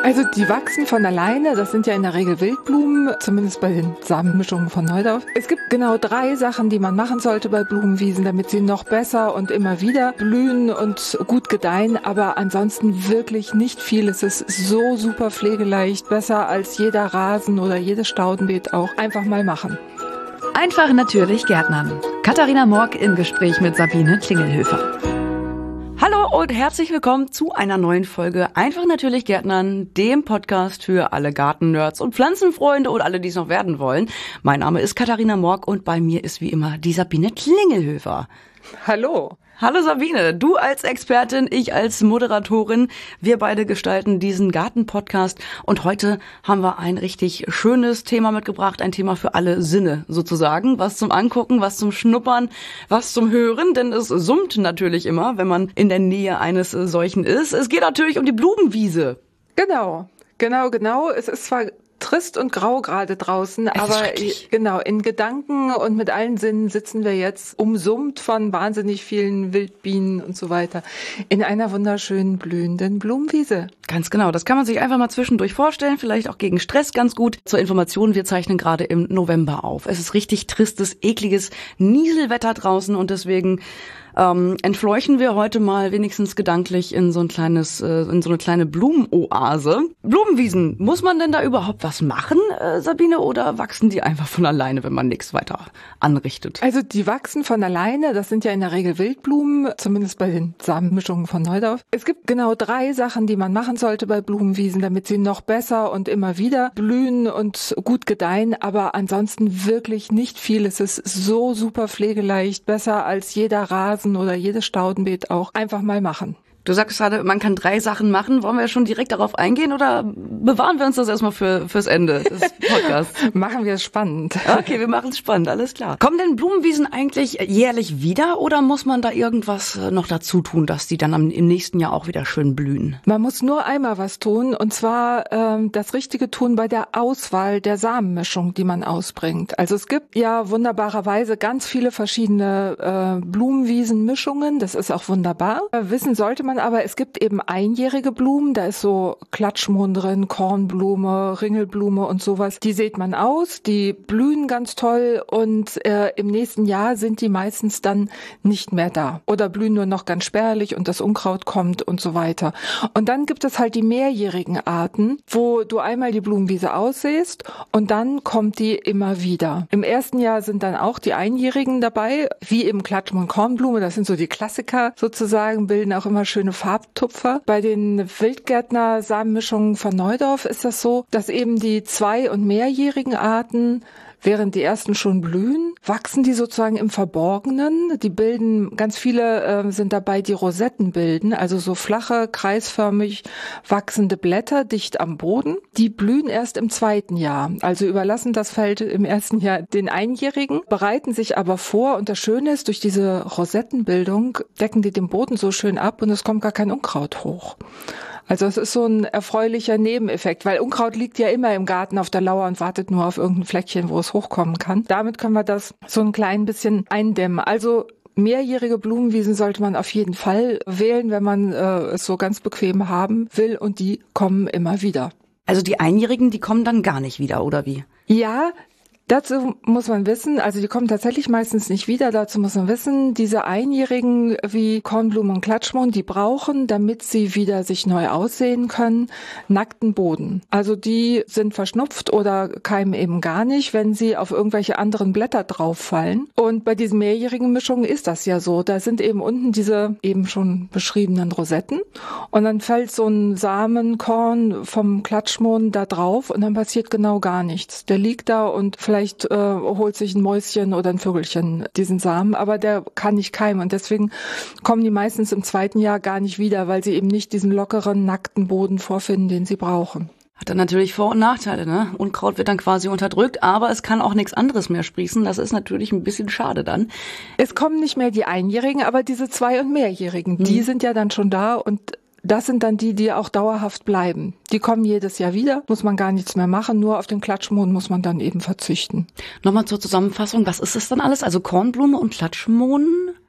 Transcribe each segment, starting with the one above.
Also die wachsen von alleine, das sind ja in der Regel Wildblumen, zumindest bei den Samenmischungen von Neudorf. Es gibt genau 3 Sachen, die man machen sollte bei Blumenwiesen, damit sie noch besser und immer wieder blühen und gut gedeihen, aber ansonsten wirklich nicht viel. Es ist so super pflegeleicht, besser als jeder Rasen oder jedes Staudenbeet auch. Einfach mal machen. Einfach natürlich Gärtnern. Katharina Morg im Gespräch mit Sabine Klingelhöfer. Hallo und herzlich willkommen zu einer neuen Folge Einfach natürlich Gärtnern, dem Podcast für alle Gartennerds und Pflanzenfreunde und alle, die es noch werden wollen. Mein Name ist Katharina Morg und bei mir ist wie immer die Sabine Klingelhöfer. Hallo. Hallo Sabine, du als Expertin, ich als Moderatorin. Wir beide gestalten diesen Garten-Podcast und heute haben wir ein richtig schönes Thema mitgebracht, ein Thema für alle Sinne sozusagen. Was zum Angucken, was zum Schnuppern, was zum Hören, denn es summt natürlich immer, wenn man in der Nähe eines solchen ist. Es geht natürlich um die Blumenwiese. Genau. Es ist zwar trist und grau gerade draußen, aber genau, in Gedanken und mit allen Sinnen sitzen wir jetzt umsummt von wahnsinnig vielen Wildbienen und so weiter in einer wunderschönen blühenden Blumenwiese. Ganz genau, das kann man sich einfach mal zwischendurch vorstellen, vielleicht auch gegen Stress ganz gut. Zur Information, wir zeichnen gerade im November auf. Es ist richtig tristes, ekliges Nieselwetter draußen und deswegen entfleuchen wir heute mal wenigstens gedanklich in so eine kleine Blumenoase. Blumenwiesen, muss man denn da überhaupt was machen, Sabine, oder wachsen die einfach von alleine, wenn man nichts weiter anrichtet? Also die wachsen von alleine, das sind ja in der Regel Wildblumen, zumindest bei den Samenmischungen von Neudorf. Es gibt genau 3 Sachen, die man machen sollte bei Blumenwiesen, damit sie noch besser und immer wieder blühen und gut gedeihen, aber ansonsten wirklich nicht viel. Es ist so super pflegeleicht, besser als jeder Rasen oder jedes Staudenbeet auch. Einfach mal machen. Du sagst gerade, man kann 3 Sachen machen. Wollen wir schon direkt darauf eingehen oder bewahren wir uns das erstmal fürs Ende des Podcasts? Machen wir es spannend. Okay, wir machen es spannend, alles klar. Kommen denn Blumenwiesen eigentlich jährlich wieder oder muss man da irgendwas noch dazu tun, dass die dann im nächsten Jahr auch wieder schön blühen? Man muss nur einmal was tun und zwar das Richtige tun bei der Auswahl der Samenmischung, die man ausbringt. Also es gibt ja wunderbarerweise ganz viele verschiedene Blumenwiesenmischungen. Das ist auch wunderbar. Wissen sollte man aber, es gibt eben einjährige Blumen, da ist so Klatschmohn drin, Kornblume, Ringelblume und sowas. Die sät man aus, die blühen ganz toll und im nächsten Jahr sind die meistens dann nicht mehr da oder blühen nur noch ganz spärlich und das Unkraut kommt und so weiter. Und dann gibt es halt die mehrjährigen Arten, wo du einmal die Blumenwiese aussäst und dann kommt die immer wieder. Im ersten Jahr sind dann auch die einjährigen dabei, wie eben Klatschmohn, Kornblume, das sind so die Klassiker sozusagen, bilden auch immer schöne Farbtupfer. Bei den Wildgärtner-Samenmischungen von Neudorf ist das so, dass eben die 2- und mehrjährigen Arten, während die ersten schon blühen, wachsen die sozusagen im Verborgenen. Die bilden, ganz viele sind dabei, die Rosetten bilden, also so flache, kreisförmig wachsende Blätter dicht am Boden. Die blühen erst im 2. Jahr, also überlassen das Feld im 1. Jahr den Einjährigen, bereiten sich aber vor und das Schöne ist, durch diese Rosettenbildung decken die den Boden so schön ab und es kommt gar kein Unkraut hoch. Also es ist so ein erfreulicher Nebeneffekt, weil Unkraut liegt ja immer im Garten auf der Lauer und wartet nur auf irgendein Fleckchen, wo es hochkommen kann. Damit können wir das so ein klein bisschen eindämmen. Also mehrjährige Blumenwiesen sollte man auf jeden Fall wählen, wenn man es so ganz bequem haben will und die kommen immer wieder. Also die Einjährigen, die kommen dann gar nicht wieder, oder wie? Ja, dazu muss man wissen, also die kommen tatsächlich meistens nicht wieder, dazu muss man wissen, diese Einjährigen wie Kornblume und Klatschmohn, die brauchen, damit sie wieder sich neu aussehen können, nackten Boden. Also die sind verschnupft oder keimen eben gar nicht, wenn sie auf irgendwelche anderen Blätter drauf fallen. Und bei diesen mehrjährigen Mischungen ist das ja so, da sind eben unten diese eben schon beschriebenen Rosetten und dann fällt so ein Samenkorn vom Klatschmohn da drauf und dann passiert genau gar nichts. Der liegt da und vielleicht holt sich ein Mäuschen oder ein Vögelchen diesen Samen, aber der kann nicht keimen und deswegen kommen die meistens im 2. Jahr gar nicht wieder, weil sie eben nicht diesen lockeren, nackten Boden vorfinden, den sie brauchen. Hat dann natürlich Vor- und Nachteile, ne? Unkraut wird dann quasi unterdrückt, aber es kann auch nichts anderes mehr sprießen. Das ist natürlich ein bisschen schade dann. Es kommen nicht mehr die Einjährigen, aber diese 2- und mehrjährigen, die sind ja dann schon da und das sind dann die, die auch dauerhaft bleiben. Die kommen jedes Jahr wieder, muss man gar nichts mehr machen, nur auf den Klatschmohn muss man dann eben verzichten. Nochmal zur Zusammenfassung, was ist das dann alles? Also Kornblume und Klatschmohn?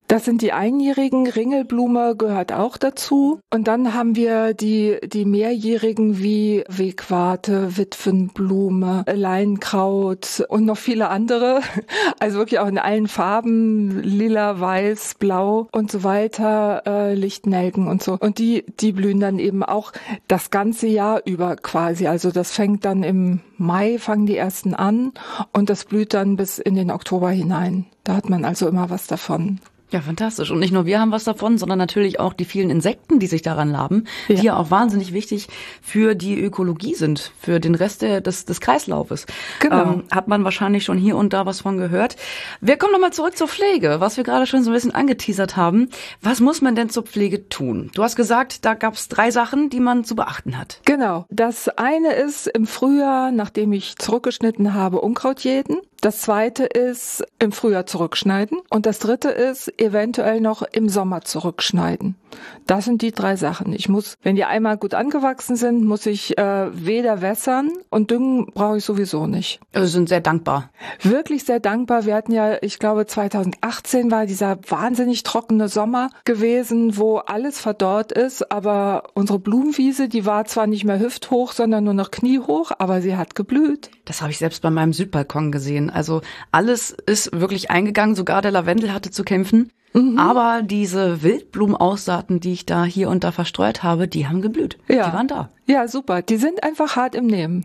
Das sind die einjährigen, Ringelblume gehört auch dazu. Und dann haben wir die mehrjährigen wie Wegwarte, Witwenblume, Leinkraut und noch viele andere. Also wirklich auch in allen Farben, lila, weiß, blau und so weiter, Lichtnelken und so. Und die blühen dann eben auch das ganze Jahr über quasi. Also das fängt dann im Mai, fangen die ersten an und das blüht dann bis in den Oktober hinein. Da hat man also immer was davon. Ja, fantastisch. Und nicht nur wir haben was davon, sondern natürlich auch die vielen Insekten, die sich daran laben, die ja auch wahnsinnig wichtig für die Ökologie sind, für den Rest des Kreislaufes. Genau. Hat man wahrscheinlich schon hier und da was von gehört. Wir kommen nochmal zurück zur Pflege, was wir gerade schon so ein bisschen angeteasert haben. Was muss man denn zur Pflege tun? Du hast gesagt, da gab es 3 Sachen, die man zu beachten hat. Genau. Das eine ist im Frühjahr, nachdem ich zurückgeschnitten habe, Unkraut jäten. Das zweite ist im Frühjahr zurückschneiden. Und das dritte ist eventuell noch im Sommer zurückschneiden. Das sind die 3 Sachen. Ich muss, wenn die einmal gut angewachsen sind, muss ich weder wässern und düngen brauche ich sowieso nicht. Also sind sehr dankbar. Wirklich sehr dankbar. Wir hatten ja, ich glaube 2018 war dieser wahnsinnig trockene Sommer gewesen, wo alles verdorrt ist, aber unsere Blumenwiese, die war zwar nicht mehr hüfthoch, sondern nur noch kniehoch, aber sie hat geblüht. Das habe ich selbst bei meinem Südbalkon gesehen. Also alles ist wirklich eingegangen, sogar der Lavendel hatte zu kämpfen. Aber diese Wildblumenaussaaten, die ich da hier und da verstreut habe, die haben geblüht. Ja. Die waren da. Ja, super. Die sind einfach hart im Nehmen.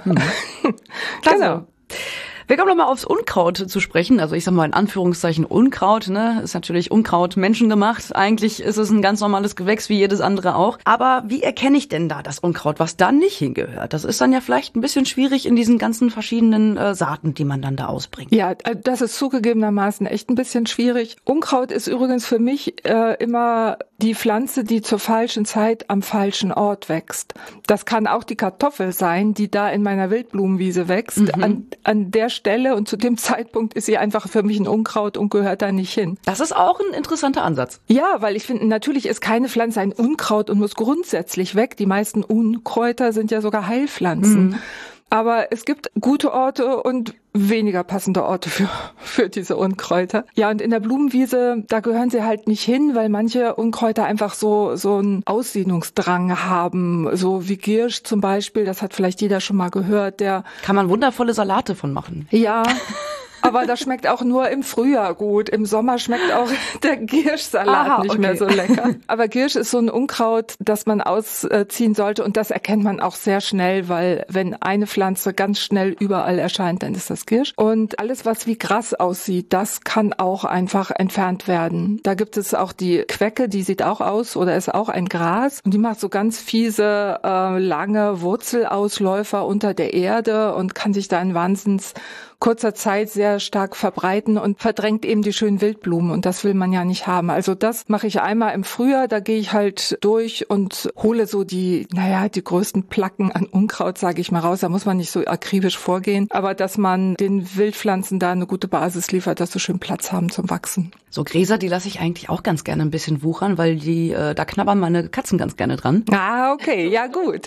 Genau. Wir kommen nochmal aufs Unkraut zu sprechen. Also ich sag mal in Anführungszeichen Unkraut, ne? Ist natürlich Unkraut menschengemacht. Eigentlich ist es ein ganz normales Gewächs wie jedes andere auch. Aber wie erkenne ich denn da das Unkraut, was da nicht hingehört? Das ist dann ja vielleicht ein bisschen schwierig in diesen ganzen verschiedenen Saaten, die man dann da ausbringt. Ja, das ist zugegebenermaßen echt ein bisschen schwierig. Unkraut ist übrigens für mich immer die Pflanze, die zur falschen Zeit am falschen Ort wächst. Das kann auch die Kartoffel sein, die da in meiner Wildblumenwiese wächst. An der Stelle und zu dem Zeitpunkt ist sie einfach für mich ein Unkraut und gehört da nicht hin. Das ist auch ein interessanter Ansatz. Ja, weil ich finde, natürlich ist keine Pflanze ein Unkraut und muss grundsätzlich weg. Die meisten Unkräuter sind ja sogar Heilpflanzen. Aber es gibt gute Orte und weniger passende Orte für diese Unkräuter. Ja, und in der Blumenwiese, da gehören sie halt nicht hin, weil manche Unkräuter einfach so einen Aussiedlungsdrang haben. So wie Giersch zum Beispiel, das hat vielleicht jeder schon mal gehört. Der kann man wundervolle Salate von machen. Ja. Aber das schmeckt auch nur im Frühjahr gut. Im Sommer schmeckt auch der Gierschsalat nicht mehr so lecker. Aber Giersch ist so ein Unkraut, das man ausziehen sollte. Und das erkennt man auch sehr schnell, weil wenn eine Pflanze ganz schnell überall erscheint, dann ist das Giersch. Und alles, was wie Gras aussieht, das kann auch einfach entfernt werden. Da gibt es auch die Quecke, die sieht auch aus oder ist auch ein Gras. Und die macht so ganz fiese, lange Wurzelausläufer unter der Erde und kann sich da in wahnsinns kurzer Zeit sehr stark verbreiten und verdrängt eben die schönen Wildblumen und das will man ja nicht haben. Also das mache ich einmal im Frühjahr, da gehe ich halt durch und hole so die größten Placken an Unkraut, sage ich mal, raus. Da muss man nicht so akribisch vorgehen, aber dass man den Wildpflanzen da eine gute Basis liefert, dass sie schön Platz haben zum Wachsen. So Gräser, die lasse ich eigentlich auch ganz gerne ein bisschen wuchern, weil da knabbern meine Katzen ganz gerne dran. Ah, okay, ja gut.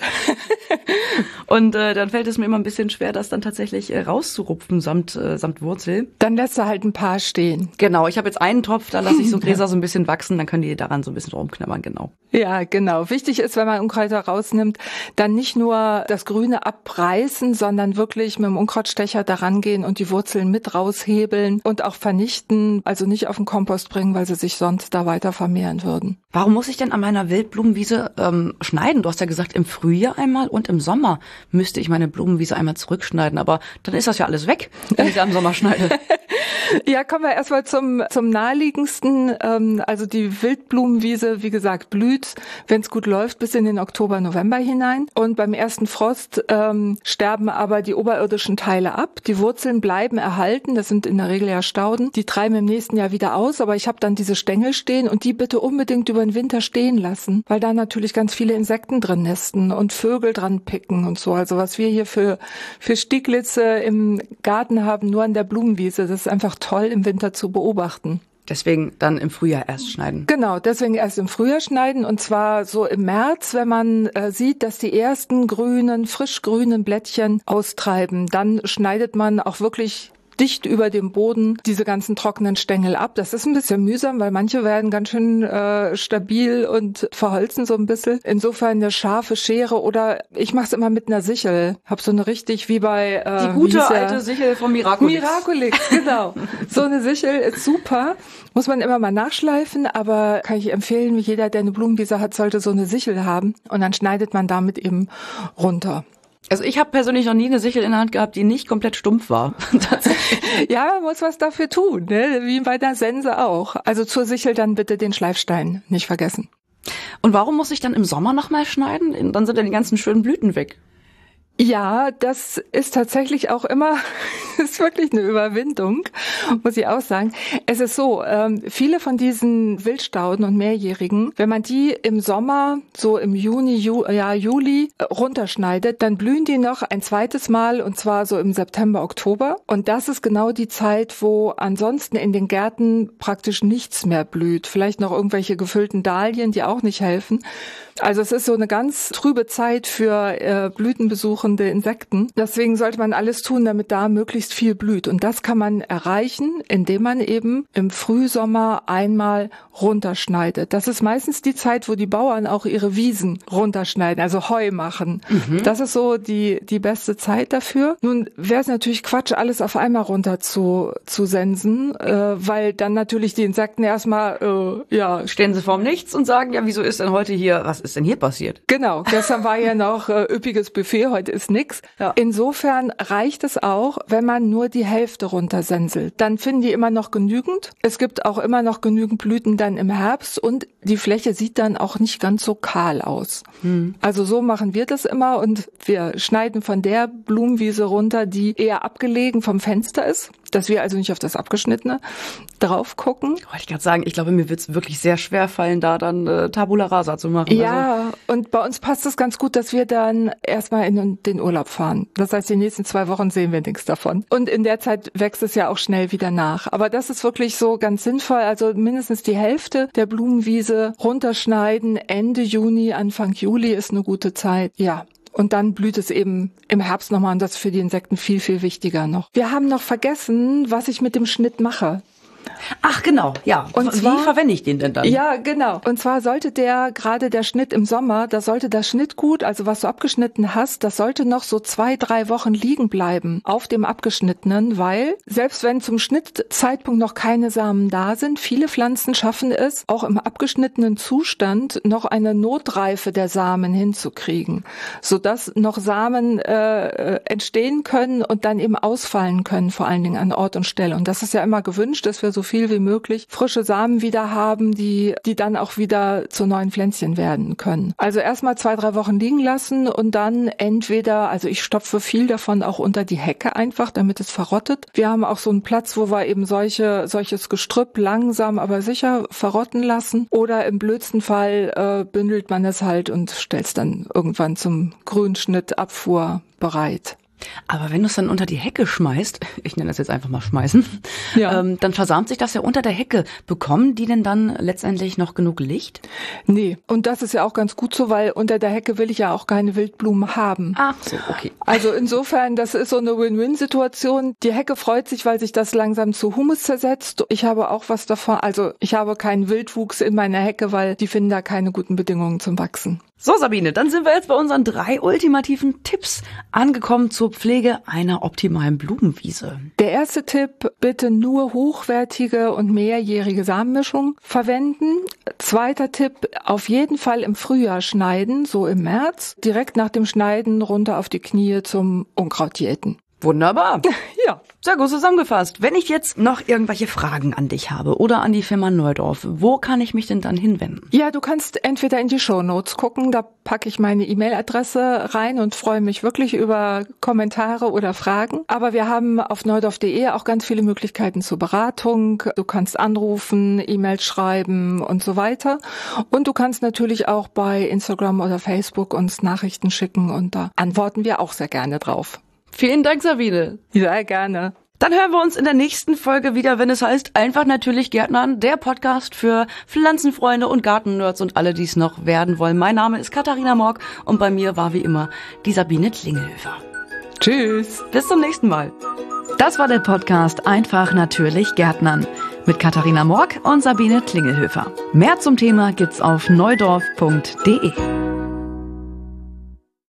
Und dann fällt es mir immer ein bisschen schwer, das dann tatsächlich rauszurupfen samt Wurzel. Dann lässt du halt ein paar stehen. Genau, ich habe jetzt einen Topf, da lasse ich so Gräser so ein bisschen wachsen, dann können die daran so ein bisschen rumknabbern, genau. Ja, genau. Wichtig ist, wenn man Unkräuter rausnimmt, dann nicht nur das Grüne abreißen, sondern wirklich mit dem Unkrautstecher daran gehen und die Wurzeln mit raushebeln und auch vernichten, also nicht auf den Kompost bringen, weil sie sich sonst da weiter vermehren würden. Warum muss ich denn an meiner Wildblumenwiese schneiden? Du hast ja gesagt, im Frühjahr einmal und im Sommer müsste ich meine Blumenwiese einmal zurückschneiden, aber dann ist das ja alles weg, wenn ich da im Sommer schneide. Ja, kommen wir erstmal zum naheliegendsten. Also die Wildblumenwiese, wie gesagt, blüht, wenn es gut läuft, bis in den Oktober, November hinein. Und beim ersten Frost sterben aber die oberirdischen Teile ab. Die Wurzeln bleiben erhalten, das sind in der Regel ja Stauden. Die treiben im nächsten Jahr wieder aus, aber ich habe dann diese Stängel stehen und die bitte unbedingt über den Winter stehen lassen, weil da natürlich ganz viele Insekten drin nesten und Vögel dran picken und so. Also was wir hier für Stieglitze im Garten haben, nur an der Blumenwiese, das ist einfach toll im Winter zu beobachten. Deswegen dann im Frühjahr erst schneiden. Genau, deswegen erst im Frühjahr schneiden und zwar so im März, wenn man sieht, dass die ersten frisch grünen Blättchen austreiben, dann schneidet man auch wirklich dicht über dem Boden diese ganzen trockenen Stängel ab. Das ist ein bisschen mühsam, weil manche werden ganz schön stabil und verholzen so ein bisschen. Insofern eine scharfe Schere oder ich mache es immer mit einer Sichel. Hab so eine richtig wie bei die gute alte Sichel von Miraculix. Miraculix, genau. So eine Sichel ist super. Muss man immer mal nachschleifen, aber kann ich empfehlen, jeder, der eine Blumenwiese hat, sollte so eine Sichel haben. Und dann schneidet man damit eben runter. Also ich habe persönlich noch nie eine Sichel in der Hand gehabt, die nicht komplett stumpf war. Ja, man muss was dafür tun, ne? Wie bei der Sense auch. Also zur Sichel dann bitte den Schleifstein nicht vergessen. Und warum muss ich dann im Sommer nochmal schneiden? Dann sind ja die ganzen schönen Blüten weg. Ja, das ist tatsächlich auch immer, ist wirklich eine Überwindung, muss ich auch sagen. Es ist so, viele von diesen Wildstauden und Mehrjährigen, wenn man die im Sommer, so im Juli runterschneidet, dann blühen die noch ein zweites Mal und zwar so im September, Oktober. Und das ist genau die Zeit, wo ansonsten in den Gärten praktisch nichts mehr blüht. Vielleicht noch irgendwelche gefüllten Dahlien, die auch nicht helfen. Also es ist so eine ganz trübe Zeit für blütenbesuchende Insekten. Deswegen sollte man alles tun, damit da möglichst viel blüht. Und das kann man erreichen, indem man eben im Frühsommer einmal runterschneidet. Das ist meistens die Zeit, wo die Bauern auch ihre Wiesen runterschneiden, also Heu machen. Das ist so die beste Zeit dafür. Nun wäre es natürlich Quatsch, alles auf einmal runter zu sensen, weil dann natürlich die Insekten erstmal, stehen sie vorm Nichts und sagen, ja, wieso ist denn heute hier, was ist denn hier passiert? Genau, gestern war ja noch üppiges Buffet, heute ist nix. Ja. Insofern reicht es auch, wenn man nur die Hälfte runtersenselt. Dann finden die immer noch genügend. Es gibt auch immer noch genügend Blüten dann im Herbst und die Fläche sieht dann auch nicht ganz so kahl aus. Also so machen wir das immer und wir schneiden von der Blumenwiese runter, die eher abgelegen vom Fenster ist, dass wir also nicht auf das Abgeschnittene drauf gucken. Wollte ich gerade sagen, ich glaube, mir wird es wirklich sehr schwer fallen, da dann Tabula Rasa zu machen. Ja, und bei uns passt es ganz gut, dass wir dann erstmal in den Urlaub fahren. Das heißt, die nächsten 2 Wochen sehen wir nichts davon. Und in der Zeit wächst es ja auch schnell wieder nach. Aber das ist wirklich so ganz sinnvoll. Also mindestens die Hälfte der Blumenwiese runterschneiden. Ende Juni, Anfang Juli ist eine gute Zeit. Ja. Und dann blüht es eben im Herbst nochmal und das ist für die Insekten viel, viel wichtiger noch. Wir haben noch vergessen, was ich mit dem Schnitt mache. Ach genau, ja. Und zwar, wie verwende ich den denn dann? Ja, genau. Und zwar sollte gerade der Schnitt im Sommer, da sollte das Schnittgut, also was du abgeschnitten hast, das sollte noch so 2-3 Wochen liegen bleiben auf dem Abgeschnittenen, weil selbst wenn zum Schnittzeitpunkt noch keine Samen da sind, viele Pflanzen schaffen es, auch im abgeschnittenen Zustand noch eine Notreife der Samen hinzukriegen, sodass noch Samen entstehen können und dann eben ausfallen können, vor allen Dingen an Ort und Stelle. Und das ist ja immer gewünscht, dass wir so viel wie möglich frische Samen wieder haben, die dann auch wieder zu neuen Pflänzchen werden können. Also erstmal 2-3 Wochen liegen lassen und dann entweder, also ich stopfe viel davon auch unter die Hecke einfach, damit es verrottet. Wir haben auch so einen Platz, wo wir eben solches Gestrüpp langsam, aber sicher verrotten lassen. Oder im blödsten Fall bündelt man es halt und stellt es dann irgendwann zum Grünschnittabfuhr bereit. Aber wenn du es dann unter die Hecke schmeißt, ich nenne das jetzt einfach mal schmeißen, dann versamt sich das ja unter der Hecke. Bekommen die denn dann letztendlich noch genug Licht? Nee, und das ist ja auch ganz gut so, weil unter der Hecke will ich ja auch keine Wildblumen haben. Ach so, okay. Also insofern, das ist so eine Win-Win-Situation. Die Hecke freut sich, weil sich das langsam zu Humus zersetzt. Ich habe auch was davon, also ich habe keinen Wildwuchs in meiner Hecke, weil die finden da keine guten Bedingungen zum Wachsen. So Sabine, dann sind wir jetzt bei unseren 3 ultimativen Tipps angekommen zur Pflege einer optimalen Blumenwiese. Der erste Tipp, bitte nur hochwertige und mehrjährige Samenmischung verwenden. Zweiter Tipp, auf jeden Fall im Frühjahr schneiden, so im März. Direkt nach dem Schneiden runter auf die Knie zum Unkrautjäten. Wunderbar. Ja. Sehr gut zusammengefasst. Wenn ich jetzt noch irgendwelche Fragen an dich habe oder an die Firma Neudorf, wo kann ich mich denn dann hinwenden? Ja, du kannst entweder in die Shownotes gucken, da packe ich meine E-Mail-Adresse rein und freue mich wirklich über Kommentare oder Fragen. Aber wir haben auf neudorf.de auch ganz viele Möglichkeiten zur Beratung. Du kannst anrufen, E-Mails schreiben und so weiter. Und du kannst natürlich auch bei Instagram oder Facebook uns Nachrichten schicken und da antworten wir auch sehr gerne drauf. Vielen Dank, Sabine. Sehr gerne. Dann hören wir uns in der nächsten Folge wieder, wenn es heißt Einfach natürlich Gärtnern, der Podcast für Pflanzenfreunde und Gartennerds und alle, die es noch werden wollen. Mein Name ist Katharina Morg und bei mir war wie immer die Sabine Klingelhöfer. Tschüss. Bis zum nächsten Mal. Das war der Podcast Einfach natürlich Gärtnern mit Katharina Morck und Sabine Klingelhöfer. Mehr zum Thema gibt's auf neudorf.de.